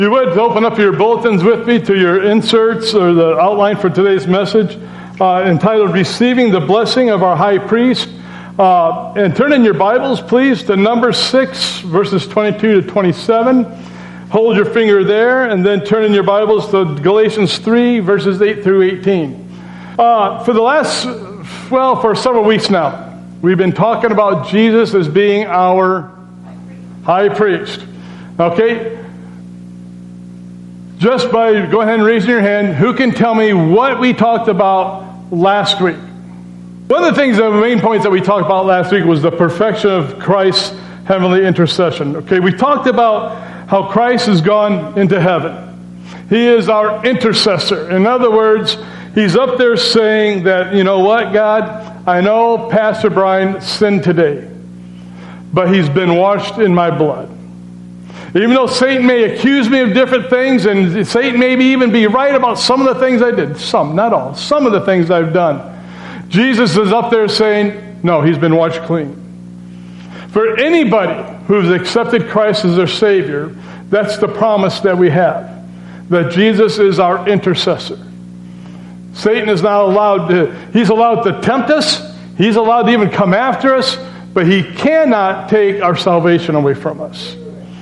You would open up your bulletins with me to your inserts or the outline for today's message entitled Receiving the Blessing of Our High Priest. And turn in your Bibles, please, to Numbers 6, verses 22 to 27. Hold your finger there, and then turn in your Bibles to Galatians 3, verses 8 through 18. For several weeks now, we've been talking about Jesus as being our high priest. Okay? Just by go ahead and raising your hand, who can tell me what we talked about last week? One of the main points that we talked about last week was the perfection of Christ's heavenly intercession. Okay, we talked about how Christ has gone into heaven. He is our intercessor. In other words, he's up there saying that, you know what, God, I know Pastor Brian sinned today, but he's been washed in my blood. Even though Satan may accuse me of different things, and Satan may even be right about some of the things I did, some, not all, some of the things I've done, Jesus is up there saying, no, he's been washed clean. For anybody who's accepted Christ as their Savior, that's the promise that we have, that Jesus is our intercessor. Satan is not he's allowed to tempt us, he's allowed to even come after us, but he cannot take our salvation away from us.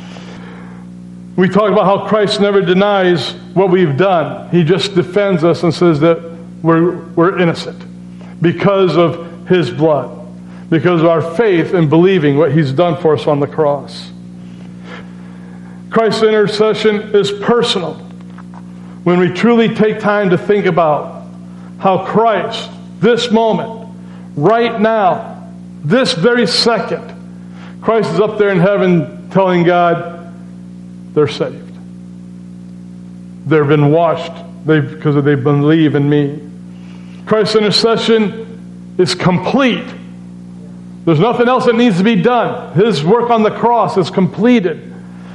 We talk about how Christ never denies what we've done. He just defends us and says that we're innocent because of his blood, because of our faith in believing what he's done for us on the cross. Christ's intercession is personal. When we truly take time to think about how Christ, this moment, right now, this very second, Christ is up there in heaven telling God, they're saved. They've been washed because they believe in me. Christ's intercession is complete. There's nothing else that needs to be done. His work on the cross is completed.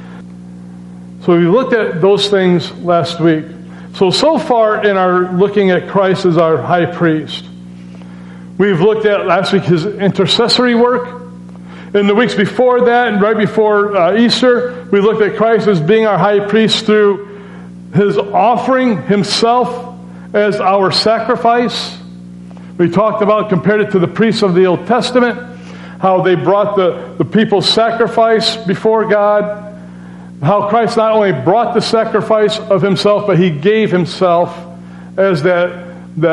So we looked at those things last week. So far in our looking at Christ as our high priest, we've looked at last week his intercessory work. In the weeks before that and right before Easter, we looked at Christ as being our high priest through his offering himself as our sacrifice. We talked about, compared it to the priests of the Old Testament, how they brought the people's sacrifice before God, how Christ not only brought the sacrifice of himself, but he gave himself as the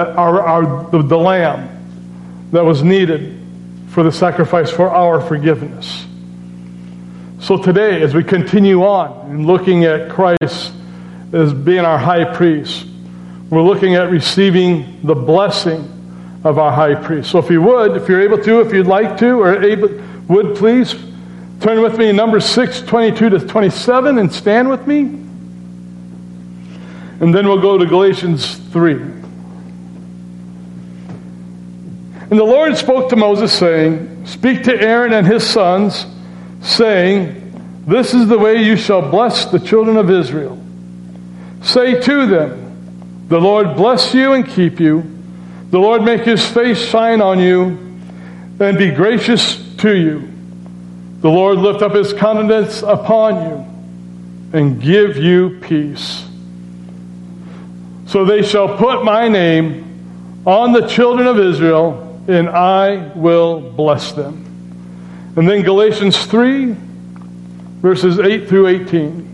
lamb that was needed for the sacrifice for our forgiveness. So today, as we continue on and looking at Christ as being our high priest, we're looking at receiving the blessing of our high priest. So if you're able to, if you'd like to, would please turn with me in Numbers 6, 22 to 27 and stand with me. And then we'll go to Galatians 3. And the Lord spoke to Moses, saying, Speak to Aaron and his sons, saying, This is the way you shall bless the children of Israel. Say to them, The Lord bless you and keep you. The Lord make his face shine on you and be gracious to you. The Lord lift up his countenance upon you and give you peace. So they shall put my name on the children of Israel, and I will bless them. And then Galatians 3, verses 8 through 18.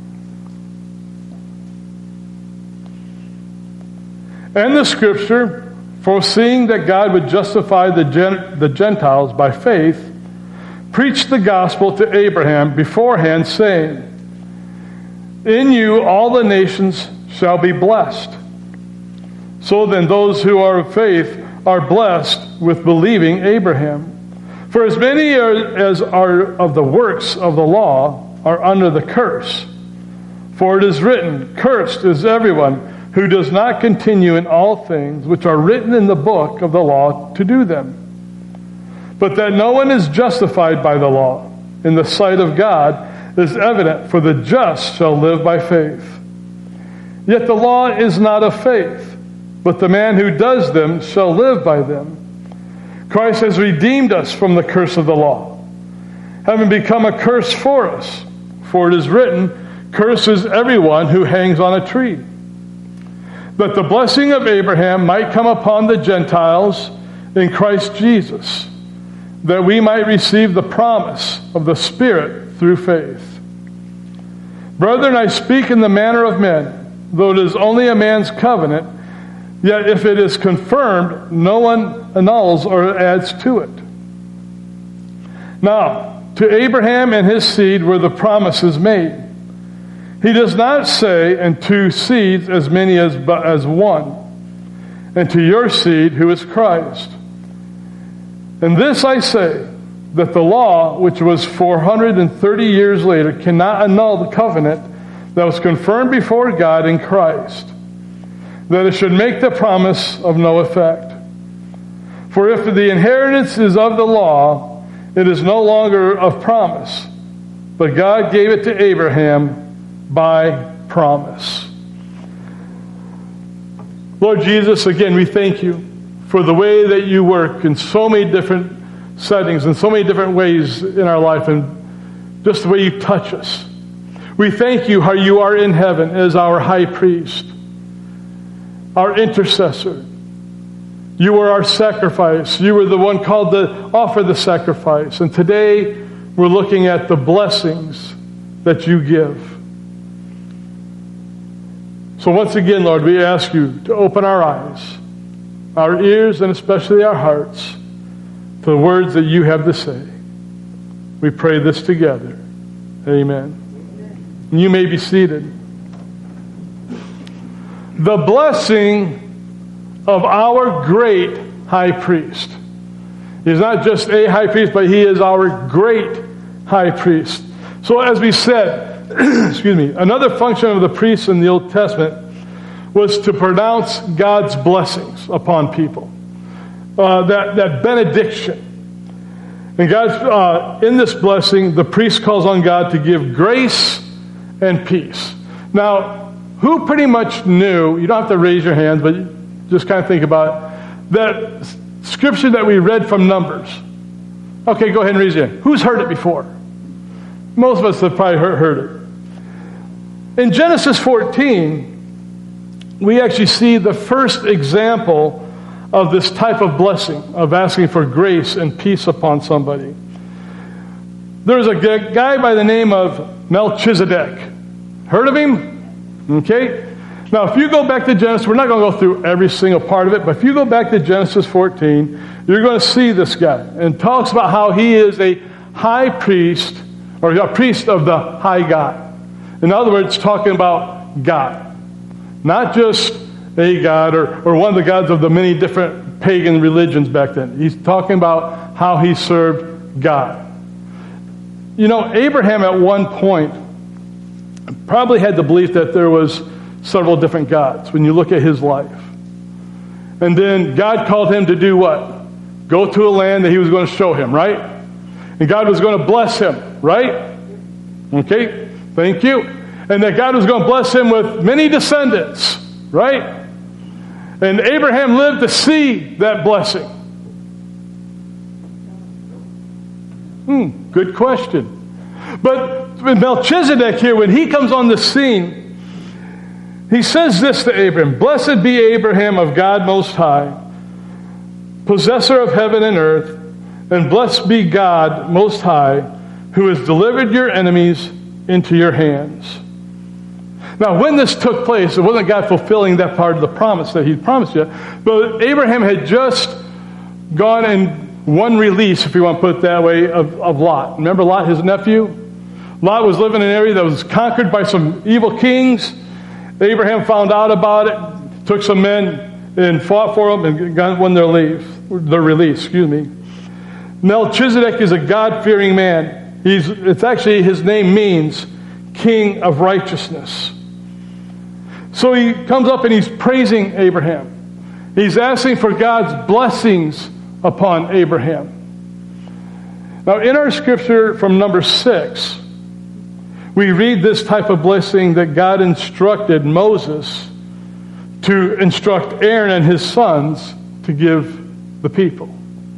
And the scripture, foreseeing that God would justify the Gentiles by faith, preached the gospel to Abraham beforehand, saying, In you all the nations shall be blessed. So then those who are of faith are blessed with believing Abraham. For as many as are of the works of the law are under the curse. For it is written, Cursed is everyone who does not continue in all things which are written in the book of the law to do them. But that no one is justified by the law in the sight of God is evident, for the just shall live by faith. Yet the law is not of faith, but the man who does them shall live by them. Christ has redeemed us from the curse of the law, having become a curse for us. For it is written, curses everyone who hangs on a tree, that the blessing of Abraham might come upon the Gentiles in Christ Jesus, that we might receive the promise of the Spirit through faith. Brethren, I speak in the manner of men, though it is only a man's covenant, yet if it is confirmed, no one annuls or adds to it. Now, to Abraham and his seed were the promises made. He does not say, and to seeds as many as one, and to your seed who is Christ. And this I say, that the law, which was 430 years later, cannot annul the covenant that was confirmed before God in Christ, that it should make the promise of no effect. For if the inheritance is of the law, it is no longer of promise, but God gave it to Abraham by promise. Lord Jesus, again, we thank you for the way that you work in so many different settings, in so many different ways in our life, and just the way you touch us. We thank you how you are in heaven as our high priest, our intercessor. You were our sacrifice. You were the one called to offer the sacrifice. And today we're looking at the blessings that you give. So once again, Lord, we ask you to open our eyes, our ears, and especially our hearts to the words that you have to say. We pray this together. Amen. And you may be seated. The blessing of our great high priest. He's not just a high priest, but he is our great high priest. So as we said, excuse me, another function of the priests in the Old Testament was to pronounce God's blessings upon people. That benediction. And God, in this blessing, the priest calls on God to give grace and peace. Now, who pretty much knew, you don't have to raise your hands, but just kind of think about it, that scripture that we read from Numbers. Okay, go ahead and raise your hand. Who's heard it before? Most of us have probably heard it. In Genesis 14, we actually see the first example of this type of blessing, of asking for grace and peace upon somebody. There's a guy by the name of Melchizedek. Heard of him? Okay. Now, if you go back to Genesis, we're not going to go through every single part of it, but if you go back to Genesis 14, you're going to see this guy. And talks about how he is a high priest, or a priest of the high God. In other words, talking about God. Not just a God or one of the gods of the many different pagan religions back then. He's talking about how he served God. You know, Abraham at one point probably had the belief that there was several different gods when you look at his life. And then God called him to do what? Go to a land that he was going to show him, right? And God was going to bless him, right? Okay, thank you. And that God was going to bless him with many descendants, right? And Abraham lived to see that blessing. Good question. But with Melchizedek here, when he comes on the scene, he says this to Abraham: "Blessed be Abraham of God Most High, possessor of heaven and earth, and blessed be God Most High, who has delivered your enemies into your hands." Now, when this took place, it wasn't God fulfilling that part of the promise that He'd promised you, but Abraham had just gone and won release, if you want to put it that way, of Lot. Remember Lot, his nephew? Lot was living in an area that was conquered by some evil kings. Abraham found out about it, took some men and fought for them and won their release. Melchizedek is a God-fearing man. It's actually, his name means King of Righteousness. So he comes up and he's praising Abraham. He's asking for God's blessings upon Abraham. Now, in our scripture from Numbers 6, we read this type of blessing that God instructed Moses to instruct Aaron and his sons to give the people.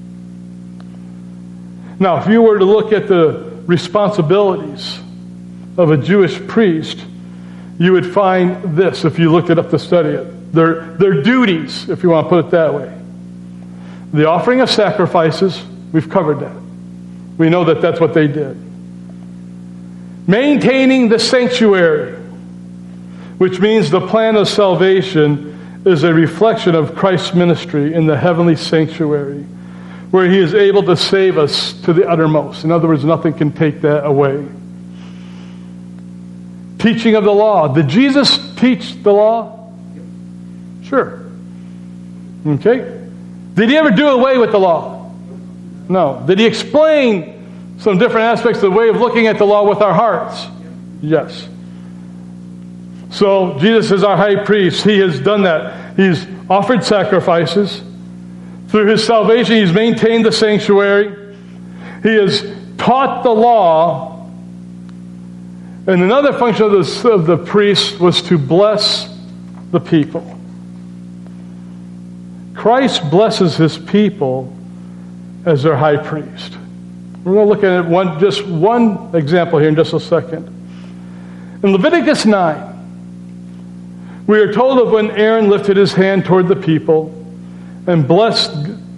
Now, if you were to look at the responsibilities of a Jewish priest, you would find this if you looked it up to study it. Their duties, if you want to put it that way. The offering of sacrifices, we've covered that. We know that that's what they did. Maintaining the sanctuary, which means the plan of salvation is a reflection of Christ's ministry in the heavenly sanctuary, where he is able to save us to the uttermost. In other words, nothing can take that away. Teaching of the law. Did Jesus teach the law? Sure. Okay. Did he ever do away with the law? No. Did he explain some different aspects of the way of looking at the law with our hearts? Yes. So Jesus is our high priest. He has done that. He's offered sacrifices. Through his salvation, he's maintained the sanctuary. He has taught the law. And another function of the priest was to bless the people. Christ blesses his people as their high priest. We're going to look at just one example here in just a second. In Leviticus 9, we are told of when Aaron lifted his hand toward the people and blessed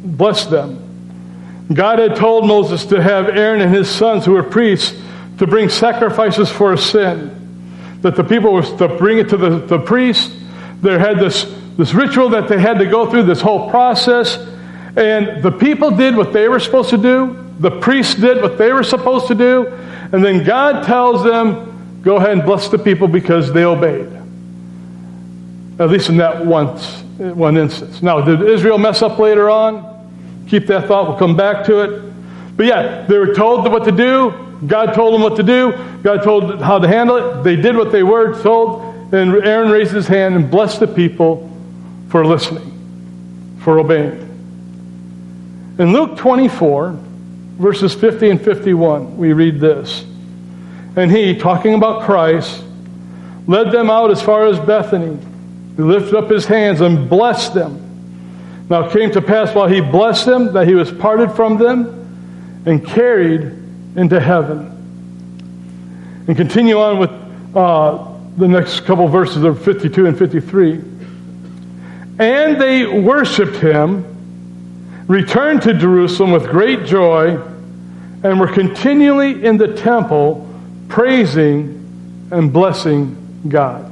them. God had told Moses to have Aaron and his sons, who were priests, to bring sacrifices for a sin. That the people were to bring it to the priest. They had this ritual that they had to go through, this whole process. And the people did what they were supposed to do. The priests did what they were supposed to do. And then God tells them, go ahead and bless the people because they obeyed. At least in that one instance. Now, did Israel mess up later on? Keep that thought. We'll come back to it. But yeah, they were told what to do. God told them what to do. God told them how to handle it. They did what they were told. And Aaron raised his hand and blessed the people for listening, for obeying. In Luke 24, verses 50 and 51, we read this. And he, talking about Christ, led them out as far as Bethany. He lifted up his hands and blessed them. Now it came to pass while he blessed them that he was parted from them and carried into heaven. And continue on with the next couple verses of 52 and 53. And they worshipped him, returned to Jerusalem with great joy, and were continually in the temple praising and blessing God.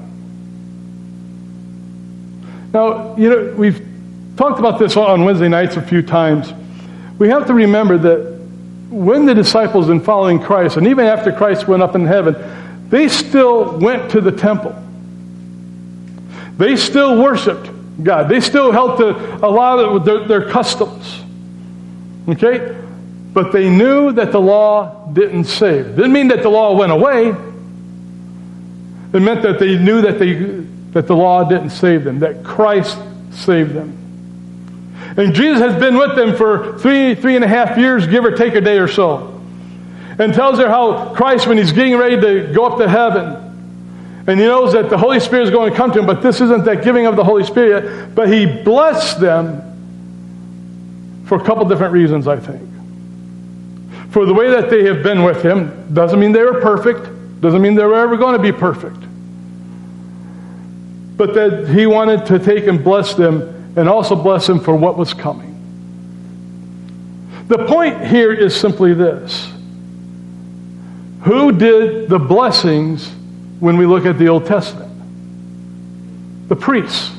Now, we've talked about this on Wednesday nights a few times. We have to remember that when the disciples in following Christ, and even after Christ went up in heaven, they still went to the temple. They still worshiped God. They still held to a lot of their customs. Okay? But they knew that the law didn't save. It didn't mean that the law went away. It meant that they knew that the law didn't save them, that Christ saved them. And Jesus has been with them for 3.5 years, give or take a day or so. And tells her how Christ, when he's getting ready to go up to heaven, and he knows that the Holy Spirit is going to come to him, but this isn't that giving of the Holy Spirit yet, but he blessed them for a couple different reasons, I think. For the way that they have been with him, doesn't mean they were perfect, doesn't mean they were ever going to be perfect. But that he wanted to take and bless them, and also bless them for what was coming. The point here is simply this. Who did the blessings when we look at the Old Testament? The priests.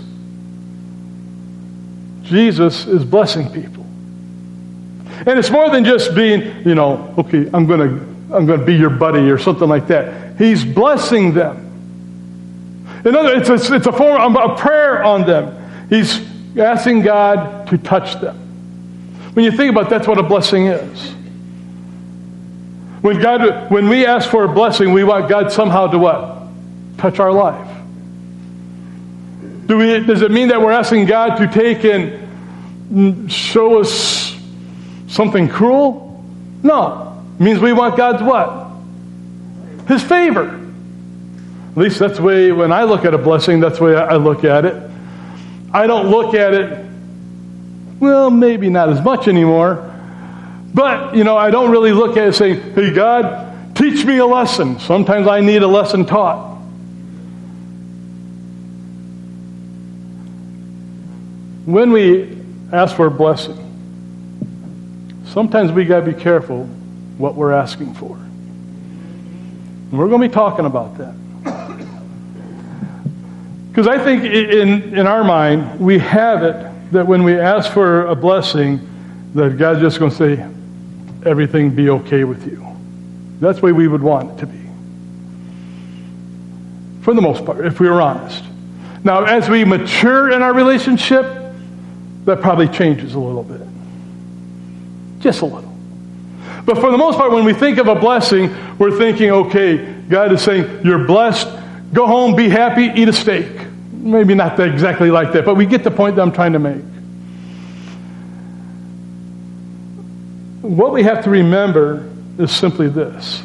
Jesus is blessing people. And it's more than just being, okay, I'm going to be your buddy or something like that. He's blessing them. In other words, it's a form of a prayer on them. He's asking God to touch them. When you think about it, that's what a blessing is. When we ask for a blessing, we want God somehow to what? Touch our life. Does it mean that we're asking God to take and show us something cruel? No. It means we want God's what? His favor. At least that's the way, when I look at a blessing, that's the way I look at it. I don't look at it, well, maybe not as much anymore, but, I don't really look at it saying, hey, God, Teach me a lesson. Sometimes I need a lesson taught. When we ask for a blessing, sometimes we got to be careful what we're asking for. And we're going to be talking about that. Because I think in our mind, we have it that when we ask for a blessing, that God's just going to say, everything be okay with you. That's the way we would want it to be. For the most part, if we were honest. Now, as we mature in our relationship, that probably changes a little bit. Just a little. But for the most part, when we think of a blessing, we're thinking, okay, God is saying, you're blessed, go home, be happy, eat a steak. Maybe not exactly like that, but we get the point that I'm trying to make. What we have to remember is simply this.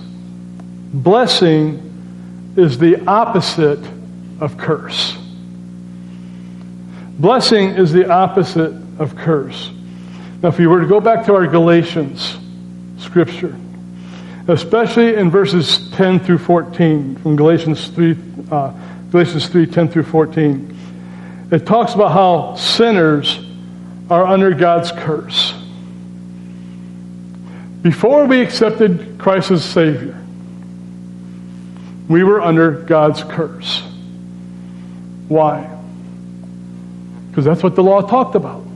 Blessing is the opposite of curse. Blessing is the opposite of curse. Now, if you were to go back to our Galatians scripture, especially in verses 10 through 14, from Galatians 3, 10 through 14, it talks about how sinners are under God's curse. Before we accepted Christ as Savior, we were under God's curse. Why? Because that's what the law talked about.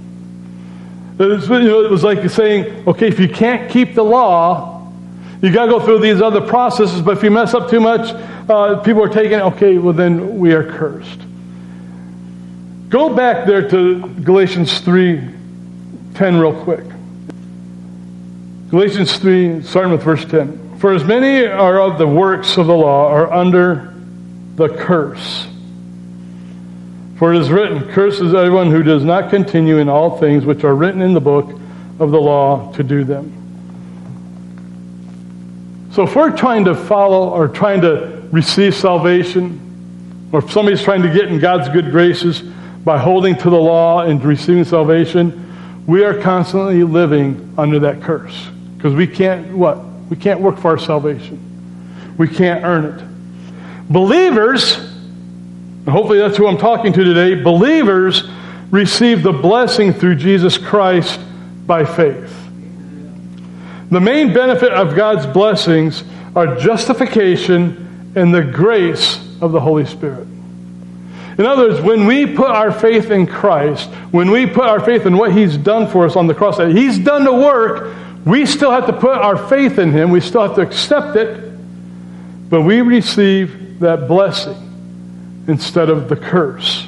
It was like saying, okay, if you can't keep the law, you got to go through these other processes, but if you mess up too much, people are taking it, okay, well then we are cursed. Go back there to Galatians 3:10 real quick. Galatians 3, starting with verse 10. For as many are of the works of the law are under the curse. For it is written, cursed is everyone who does not continue in all things which are written in the book of the law to do them. So if we're trying to follow or trying to receive salvation, or if somebody's trying to get in God's good graces by holding to the law and receiving salvation, we are constantly living under that curse. Because we can't, what? We can't work for our salvation. We can't earn it. Believers, and hopefully that's who I'm talking to today, believers receive the blessing through Jesus Christ by faith. The main benefit of God's blessings are justification and the grace of the Holy Spirit. In other words, when we put our faith in Christ, when we put our faith in what He's done for us on the cross, that He's done the work, we still have to put our faith in Him. We still have to accept it, but we receive that blessing instead of the curse.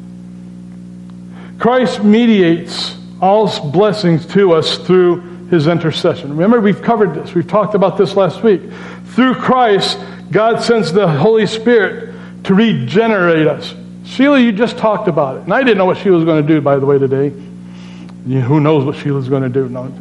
Christ mediates all blessings to us through His intercession. Remember, we've covered this. We've talked about this last week. Through Christ, God sends the Holy Spirit to regenerate us. Sheila, you just talked about it. And I didn't know what Sheila was going to do, by the way, today. Who knows what Sheila's going to do? No.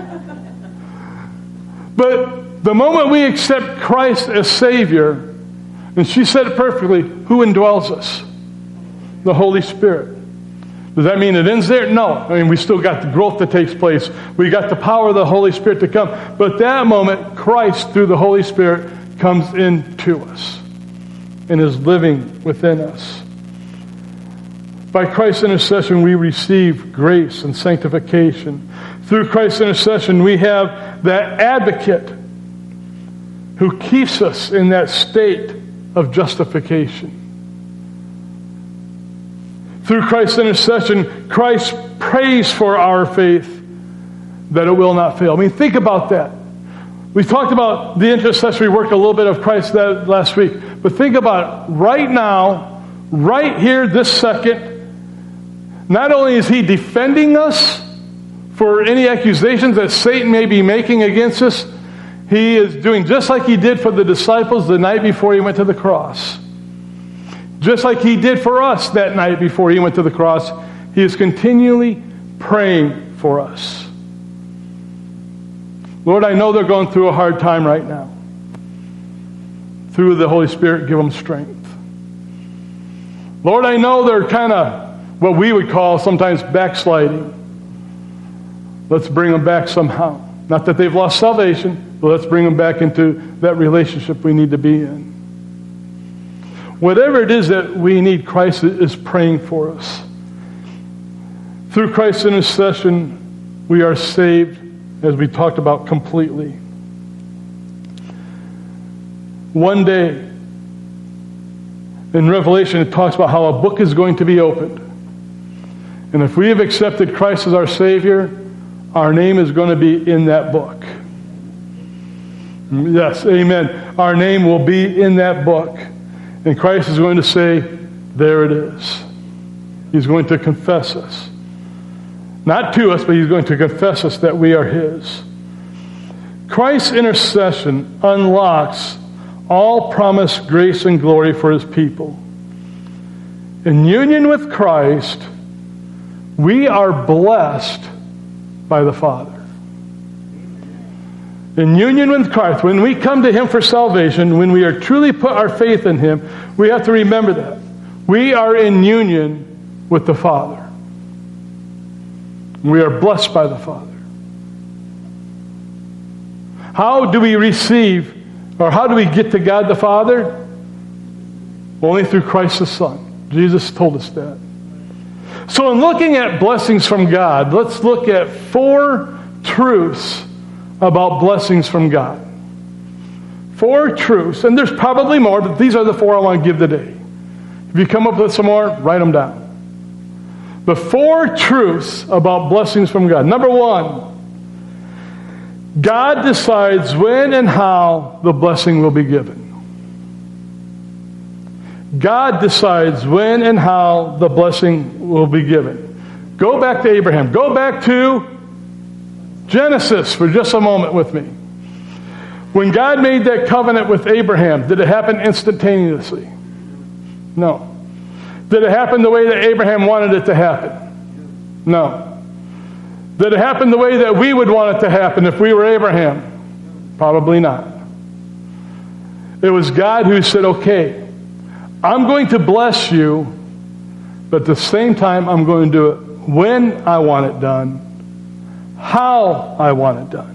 But the moment we accept Christ as Savior, and she said it perfectly, who indwells us? The Holy Spirit. Does that mean it ends there? No. I mean, we still got the growth that takes place. We got the power of the Holy Spirit to come. But that moment, Christ, through the Holy Spirit, comes into us and is living within us. By Christ's intercession, we receive grace and sanctification. Through Christ's intercession, we have that advocate who keeps us in that state of justification. Through Christ's intercession, Christ prays for our faith that it will not fail. I mean, think about that. We talked about the intercessory work a little bit of Christ that last week. But think about it. Right now, right here, this second, not only is He defending us for any accusations that Satan may be making against us, He is doing just like He did for the disciples the night before He went to the cross. Just like He did for us that night before He went to the cross, He is continually praying for us. Lord, I know they're going through a hard time right now. Through the Holy Spirit, give them strength. Lord, I know they're kind of what we would call sometimes backsliding. Let's bring them back somehow. Not that they've lost salvation, So let's bring them back into that relationship we need to be in. Whatever it is that we need, Christ is praying for us. Through Christ's intercession, we are saved, as we talked about, completely. One day, in Revelation, it talks about how a book is going to be opened. And if we have accepted Christ as our Savior, our name is going to be in that book. Yes, amen. Our name will be in that book. And Christ is going to say, there it is. He's going to confess us. Not to us, but He's going to confess us that we are His. Christ's intercession unlocks all promised grace and glory for His people. In union with Christ, we are blessed by the Father. In union with Christ, when we come to Him for salvation, when we are truly put our faith in Him, we have to remember that. We are in union with the Father. We are blessed by the Father. How do we receive, or how do we get to God the Father? Only through Christ the Son. Jesus told us that. So in looking at blessings from God, let's look at 4 truths about blessings from God. 4 truths, and there's probably more, but these are the 4 I want to give today. If you come up with some more, write them down. The 4 truths about blessings from God. Number 1, God decides when and how the blessing will be given. God decides when and how the blessing will be given. Go back to Abraham. Go back to Genesis for just a moment with me. When God made that covenant with Abraham, did it happen instantaneously? No. Did it happen the way that Abraham wanted it to happen? No. Did it happen the way that we would want it to happen if we were Abraham? Probably not. It was God who said, okay, I'm going to bless you, but at the same time, I'm going to do it when I want it done, how I want it done.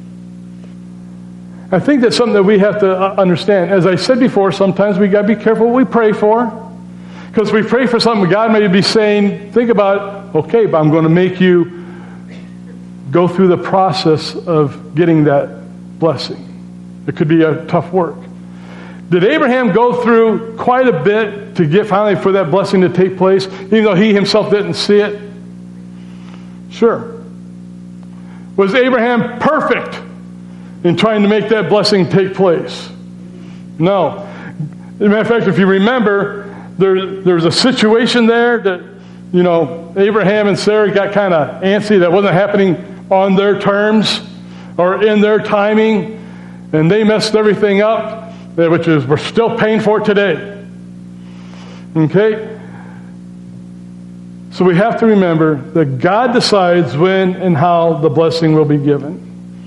I think that's something that we have to understand. As I said before, sometimes we got to be careful what we pray for. Because we pray for something, God may be saying, think about it, okay, but I'm going to make you go through the process of getting that blessing. It could be a tough work. Did Abraham go through quite a bit to get finally for that blessing to take place, even though he himself didn't see it? Sure. Was Abraham perfect in trying to make that blessing take place? No. As a matter of fact, if you remember, there's a situation there that, Abraham and Sarah got kind of antsy. That wasn't happening on their terms or in their timing, and they messed everything up, which is we're still paying for today. Okay? So we have to remember that God decides when and how the blessing will be given.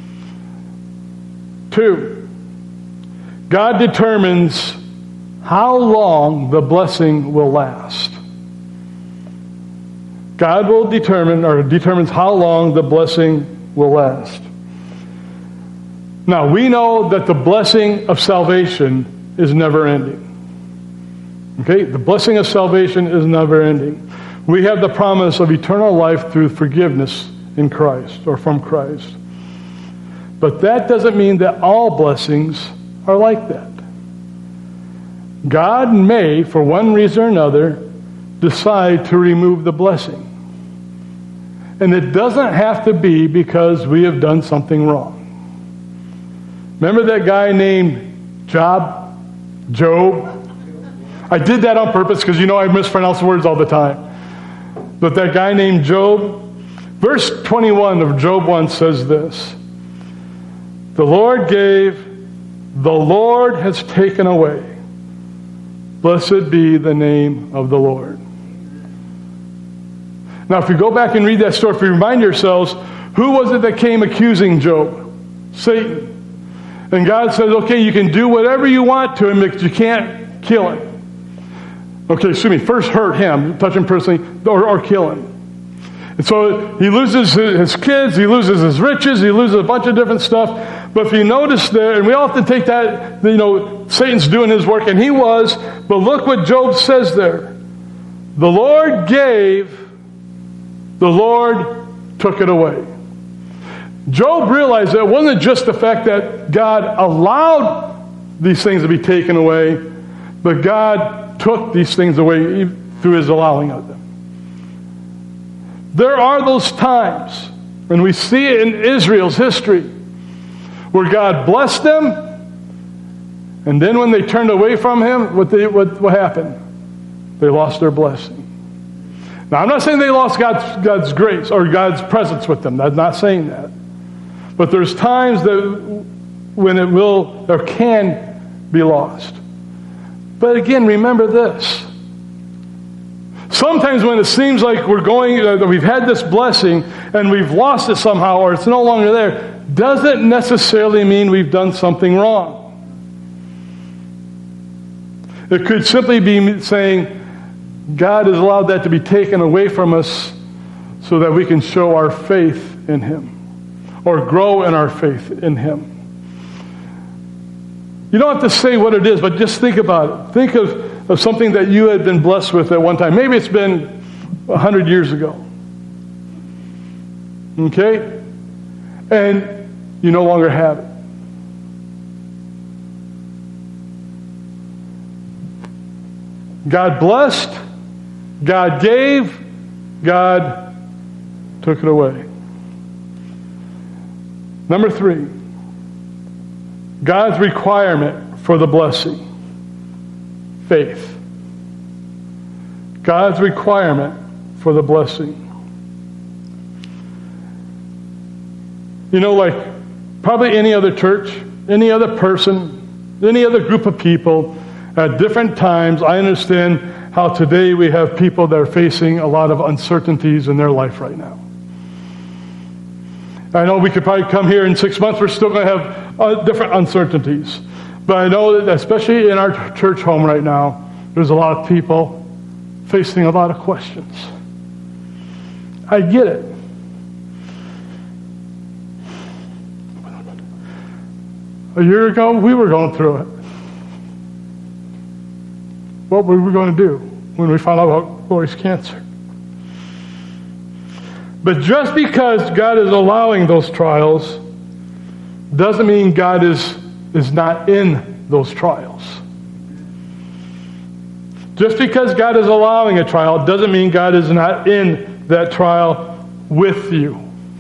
2, God determines how long the blessing will last. God will determines how long the blessing will last. Now, we know that the blessing of salvation is never ending. Okay? The blessing of salvation is never ending. We have the promise of eternal life through forgiveness in Christ, or from Christ. But that doesn't mean that all blessings are like that. God may, for one reason or another, decide to remove the blessing. And it doesn't have to be because we have done something wrong. Remember that guy named Job? I did that on purpose because I mispronounce words all the time. But that guy named Job, verse 21 of Job 1 says this: the Lord gave, the Lord has taken away. Blessed be the name of the Lord. Now, if you go back and read that story, if you remind yourselves, who was it that came accusing Job? Satan. And God says, okay, you can do whatever you want to him, but you can't kill him. Okay, first hurt him, touch him personally, or kill him. And so he loses his kids, he loses his riches, he loses a bunch of different stuff. But if you notice there, and we often take that, Satan's doing his work, and he was, but look what Job says there. The Lord gave, the Lord took it away. Job realized that it wasn't just the fact that God allowed these things to be taken away, but God took these things away through his allowing of them. There are those times, and we see it in Israel's history, where God blessed them, and then when they turned away from him, what happened? They lost their blessing. Now, I'm not saying they lost God's grace or God's presence with them. I'm not saying that. But there's times that when it will or can be lost. But again, remember this. Sometimes when it seems like we've had this blessing and we've lost it somehow or it's no longer there, doesn't necessarily mean we've done something wrong. It could simply be saying, God has allowed that to be taken away from us so that we can show our faith in him or grow in our faith in him. You don't have to say what it is, but just think about it. Think of something that you had been blessed with at one time. Maybe it's been 100 years ago. Okay? And you no longer have it. God blessed, God gave, God took it away. Number 3, God's requirement for the blessing. Faith. God's requirement for the blessing. Like probably any other church, any other person, any other group of people, at different times, I understand how today we have people that are facing a lot of uncertainties in their life right now. I know we could probably come here in 6 months, we're still going to have different uncertainties. But I know that especially in our church home right now, there's a lot of people facing a lot of questions. I get it. A year ago, we were going through it. What were we going to do when we found out about Lori's cancer? But just because God is allowing those trials doesn't mean God is not in those trials. Just because God is allowing a trial doesn't mean God is not in that trial with you.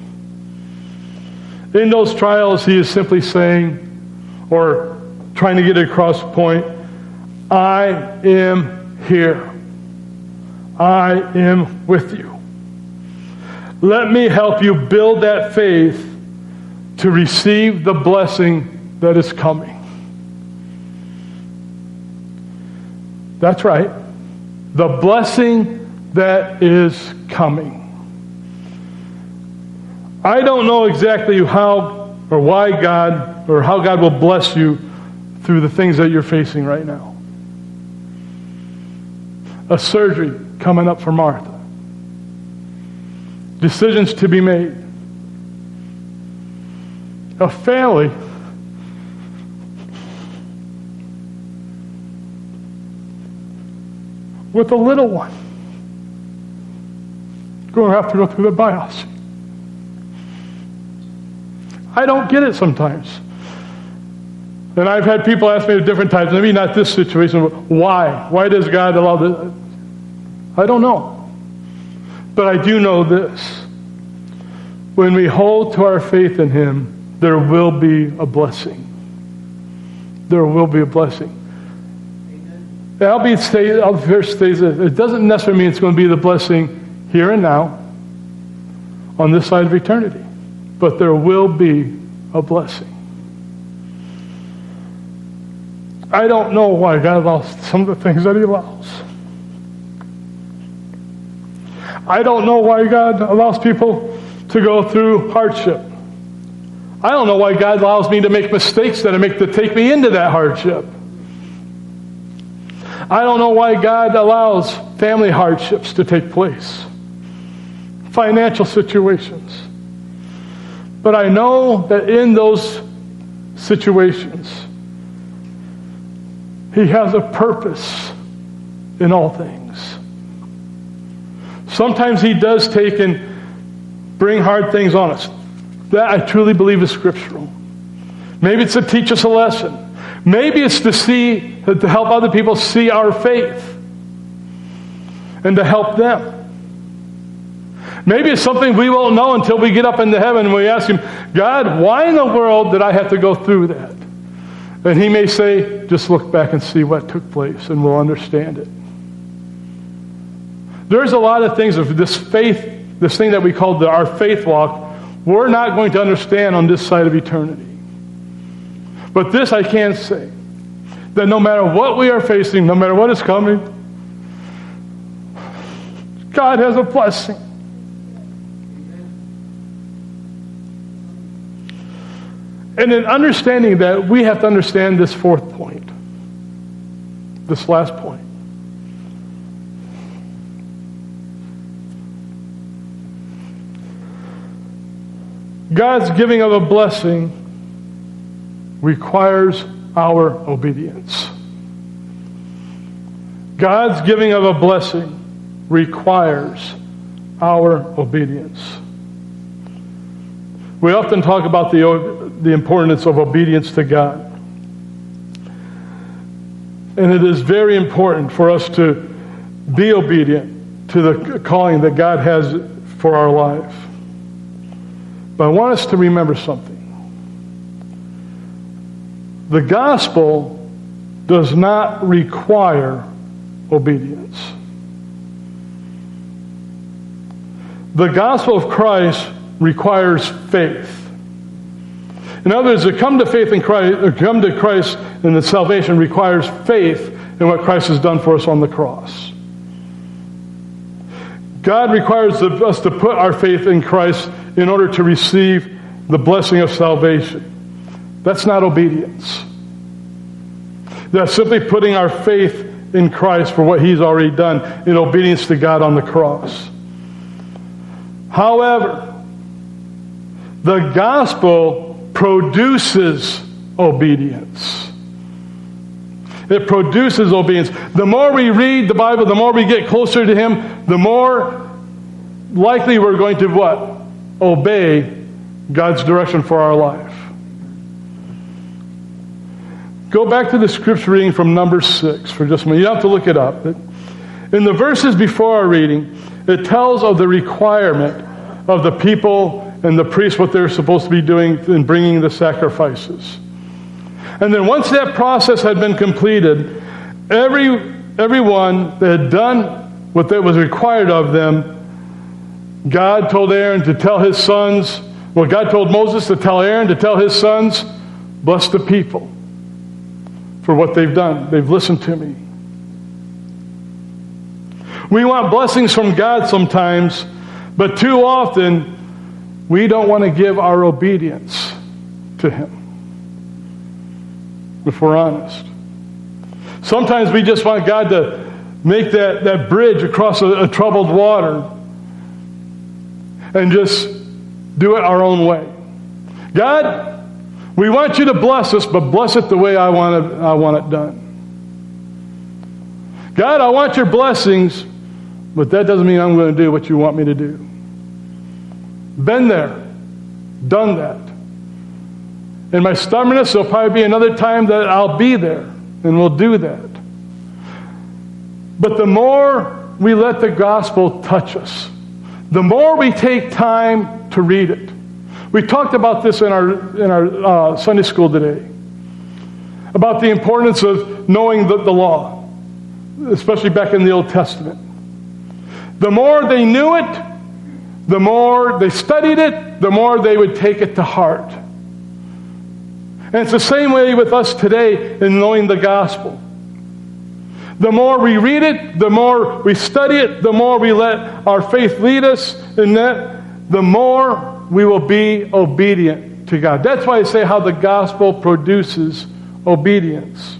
In those trials, he is simply saying, or trying to get across the point, I am here. I am with you. Let me help you build that faith to receive the blessing that is coming. That's right. The blessing that is coming. I don't know exactly how or why God or how God will bless you through the things that you're facing right now. A surgery coming up for Martha. Decisions to be made. A family with a little one going to have to go through the biopsy. I don't get it sometimes. And I've had people ask me at different times, maybe not this situation, but why? Why does God allow this? I don't know. But I do know this. When we hold to our faith in him, there will be a blessing. There will be a blessing. Albeit states it doesn't necessarily mean it's going to be the blessing here and now on this side of eternity. But there will be a blessing. I don't know why God allows some of the things that he allows. I don't know why God allows people to go through hardship. I don't know why God allows me to make mistakes that take me into that hardship. I don't know why God allows family hardships to take place. financial situations. But I know that in those situations, He has a purpose in all things. Sometimes He does take and bring hard things on us. That I truly believe is scriptural. Maybe it's to teach us a lesson. Maybe it's to help other people see our faith and to help them. Maybe it's something we won't know until we get up into heaven and we ask Him, God, why in the world did I have to go through that? And He may say, just look back and see what took place and we'll understand it. There's a lot of things of this faith, this thing that we call our faith walk, we're not going to understand on this side of eternity. But this I can say, that no matter what we are facing, no matter what is coming, God has a blessing. And in understanding that, we have to understand this fourth point, this last point. God's giving of a blessing requires our obedience. God's giving of a blessing requires our obedience. We often talk about the importance of obedience to God. And it is very important for us to be obedient to the calling that God has for our life. But I want us to remember something. The gospel does not require obedience. The gospel of Christ requires faith. In other words, to come to faith in Christ, or come to Christ in the salvation requires faith in what Christ has done for us on the cross. God requires us to put our faith in Christ in order to receive the blessing of salvation. That's not obedience. That's simply putting our faith in Christ for what He's already done in obedience to God on the cross. However, the gospel produces obedience. It produces obedience. The more we read the Bible, the more we get closer to Him, the more likely we're going to what? Obey God's direction for our life. Go back to the scripture reading from Numbers 6 for just a minute. You don't have to look it up. In the verses before our reading, it tells of the requirement of the people and the priests, what they're supposed to be doing in bringing the sacrifices. And then once that process had been completed, everyone that had done what that was required of them, God told Aaron to tell his sons, God told Moses to tell Aaron to tell his sons, bless the people for what they've done. They've listened to me. We want blessings from God sometimes, but too often we don't want to give our obedience to Him, if we're honest. Sometimes we just want God to make that bridge across a troubled water and just do it our own way. God, we want you to bless us, but bless it the way I want it done. God, I want your blessings, but that doesn't mean I'm going to do what you want me to do. Been there, done that. In my stubbornness, there'll probably be another time that I'll be there, and we'll do that. But the more we let the gospel touch us, the more we take time to read it. We talked about this in our Sunday school today, about the importance of knowing the law, especially back in the Old Testament. The more they knew it, the more they studied it, the more they would take it to heart. And it's the same way with us today in knowing the gospel. The more we read it, the more we study it, the more we let our faith lead us in that, the more we will be obedient to God. That's why I say how the gospel produces obedience.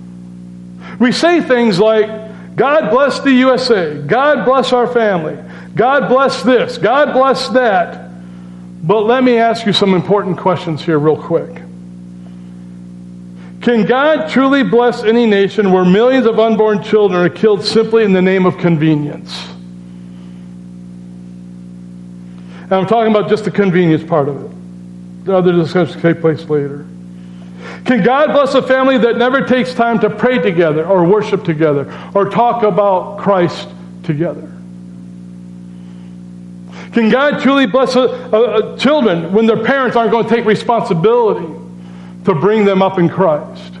We say things like, God bless the USA. God bless our family. God bless this. God bless that. But let me ask you some important questions here real quick. Can God truly bless any nation where millions of unborn children are killed simply in the name of convenience? And I'm talking about just the convenience part of it. The other discussions take place later. Can God bless a family that never takes time to pray together or worship together or talk about Christ together? Can God truly bless children when their parents aren't going to take responsibility to bring them up in Christ?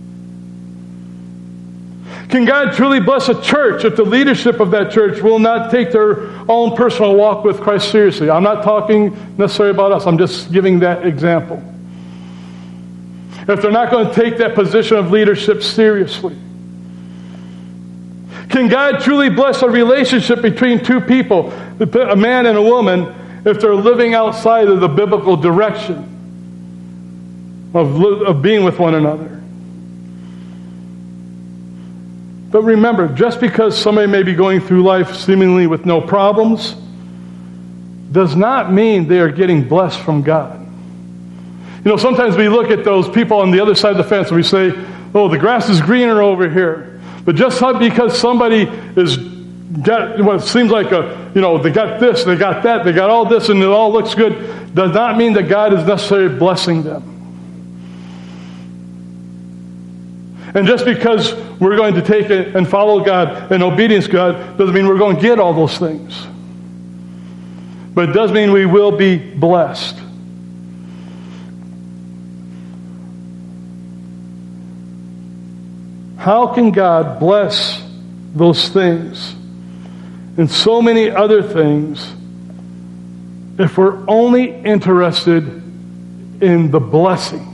Can God truly bless a church if the leadership of that church will not take their own personal walk with Christ seriously? I'm not talking necessarily about us. I'm just giving that example. If they're not going to take that position of leadership seriously. Can God truly bless a relationship between two people, a man and a woman, if they're living outside of the biblical direction of being with one another? But remember, just because somebody may be going through life seemingly with no problems, does not mean they are getting blessed from God. You know, sometimes we look at those people on the other side of the fence and we say, oh, the grass is greener over here. But just because somebody is got what seems like they got this, they got that, they got all this, and it all looks good, does not mean that God is necessarily blessing them. And just because we're going to take it and follow God and obedience to God doesn't mean we're going to get all those things. But it does mean we will be blessed. How can God bless those things and so many other things if we're only interested in the blessing?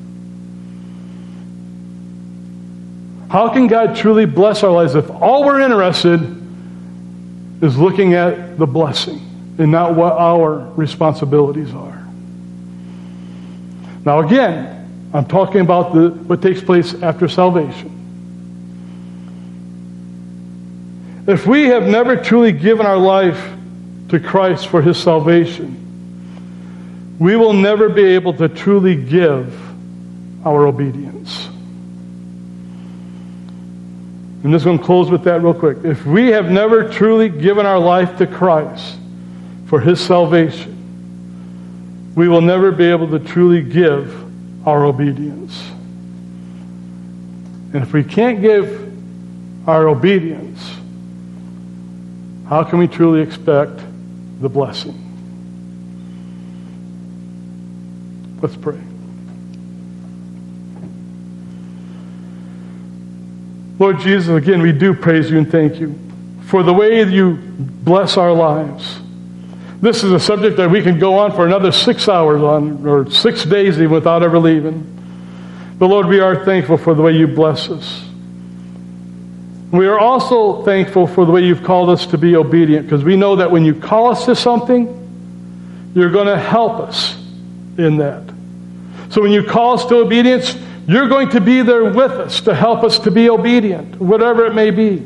How can God truly bless our lives if all we're interested is looking at the blessing and not what our responsibilities are? Now again, I'm talking about what takes place after salvation. If we have never truly given our life to Christ for His salvation, we will never be able to truly give our obedience. I'm just going to close with that real quick. If we have never truly given our life to Christ for His salvation, we will never be able to truly give our obedience. And if we can't give our obedience, how can we truly expect the blessing? Let's pray. Lord Jesus, again, we do praise you and thank you for the way you bless our lives. This is a subject that we can go on for another 6 hours on, or 6 days even without ever leaving. But Lord, we are thankful for the way you bless us. We are also thankful for the way you've called us to be obedient, because we know that when you call us to something, you're going to help us in that. So when you call us to obedience, you're going to be there with us to help us to be obedient, whatever it may be.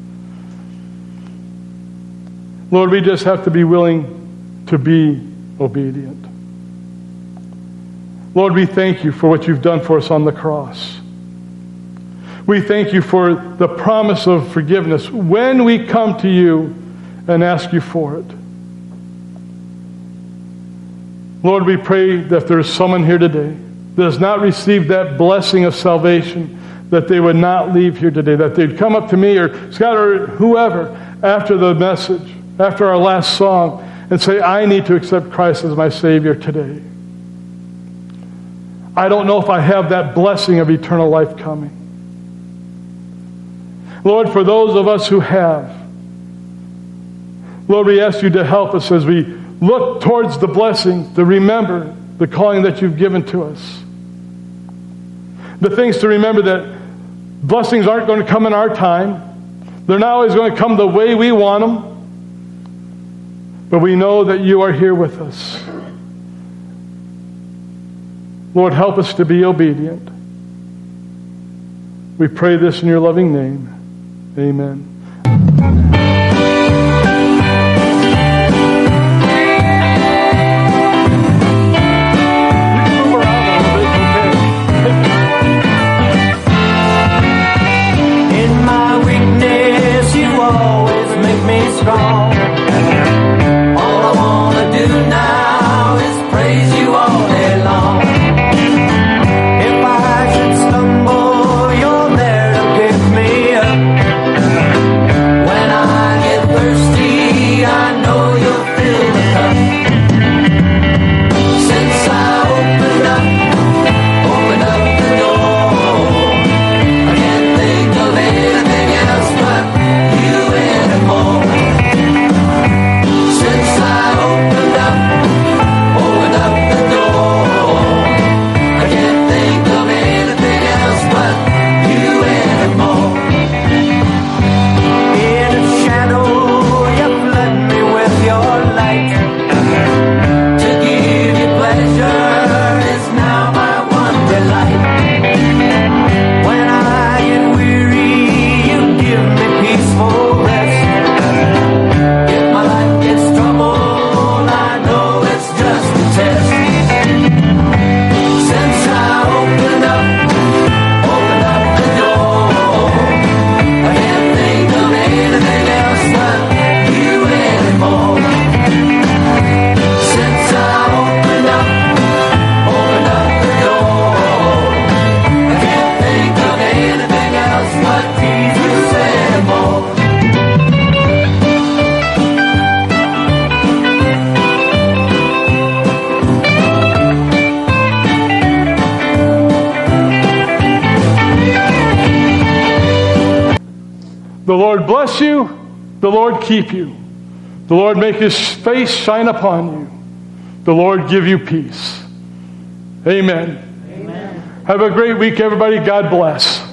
Lord, we just have to be willing to be obedient. Lord, we thank you for what you've done for us on the cross. We thank you for the promise of forgiveness when we come to you and ask you for it. Lord, we pray that if there's someone here today that has not received that blessing of salvation, that they would not leave here today, that they'd come up to me or Scott or whoever after the message, after our last song, and say, I need to accept Christ as my Savior today. I don't know if I have that blessing of eternal life coming. Lord, for those of us who have, Lord, we ask you to help us as we look towards the blessing, to remember the calling that you've given to us. The things to remember that blessings aren't going to come in our time. They're not always going to come the way we want them. But we know that you are here with us. Lord, help us to be obedient. We pray this in your loving name. Amen. strong. All I want to do now is praise you all day long. If I should stumble, you're there to pick me up. When I get thirsty, I know you'll fill the cup. Since I opened up the door, I can't think of anything else but you anymore. Since I opened up the door, I can't think of anything else but you anymore. In a shadow, you flood me with your light. To give you pleasure is now my one delight. When I get weary, you give me peaceful rest. If my life gets troubled, I know it's just a test. Since I opened up the door, I can't think of anything else but you anymore. Since I opened up the door, I can't think of anything else but Jesus anymore. The Lord bless you. The Lord keep you. The Lord make his face shine upon you. The Lord give you peace. Amen. Amen. Have a great week, everybody. God bless.